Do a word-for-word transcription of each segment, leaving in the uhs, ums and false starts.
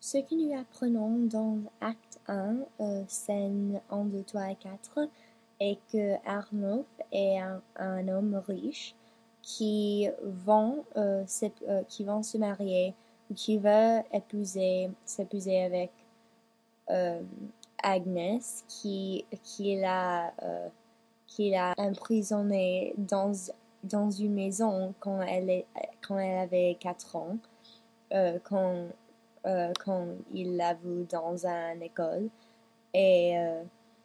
ce que nous apprenons dans acte un, euh, scène un, deux, trois et quatre, est que Arnulf est un, un homme riche qui vont, euh, euh, qui vont se marier ou qui veut épouser, s'épouser avec euh, Agnès, qui, qui l'a, euh, qui l'a emprisonnée dans, dans une maison quand elle, est, quand elle avait quatre ans, euh, quand, euh, quand il l'a vue dans une école. Et, euh,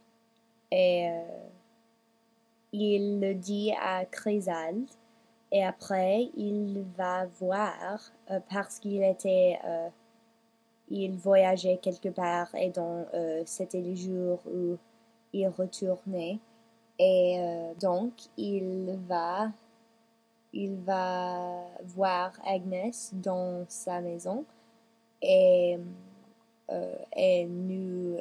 et euh, il le dit à Chrysalde. Et après, il va voir, euh, parce qu'il était, euh, il voyageait quelque part et donc euh, c'était le jour où il retournait. Et euh, donc, il va, il va voir Agnès dans sa maison et, euh, et nous,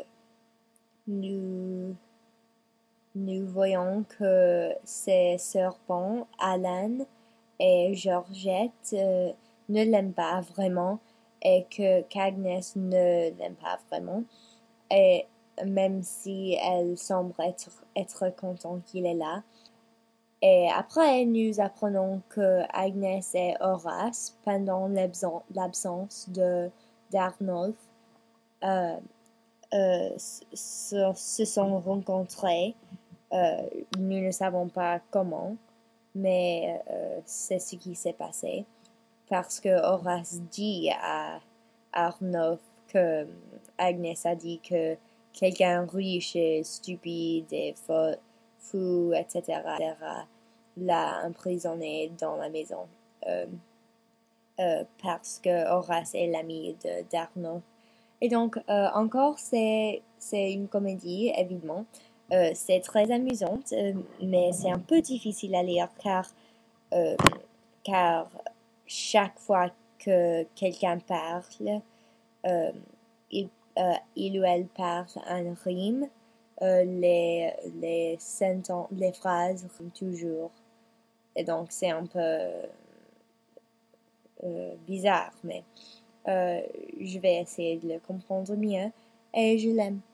nous, nous voyons que ses serpents, Alan et Georgette, euh, ne l'aiment pas vraiment et que qu'Agnès ne l'aime pas vraiment. Et même si elle semble être, être contente qu'il est là. Et après, nous apprenons que Agnès et Horace, pendant l'absence de d'Arnulf, euh, euh, se, se sont rencontrés. Euh, nous ne savons pas comment, mais euh, c'est ce qui s'est passé. Parce que Horace dit à Arnulf que Agnès a dit que quelqu'un riche et stupide et fou, fou et cetera, et cetera l'a emprisonné dans la maison. Euh, euh, parce que Horace est l'ami de d'Arnulf. Et donc, euh, encore, c'est, c'est une comédie, évidemment. Euh, c'est très amusant, euh, mais c'est un peu difficile à lire car, euh, car chaque fois que quelqu'un parle, euh, il, euh, il ou elle parle en rime, euh, les, les sentences, les phrases riment toujours. Et donc, c'est un peu euh, bizarre, mais euh, je vais essayer de le comprendre mieux et je l'aime.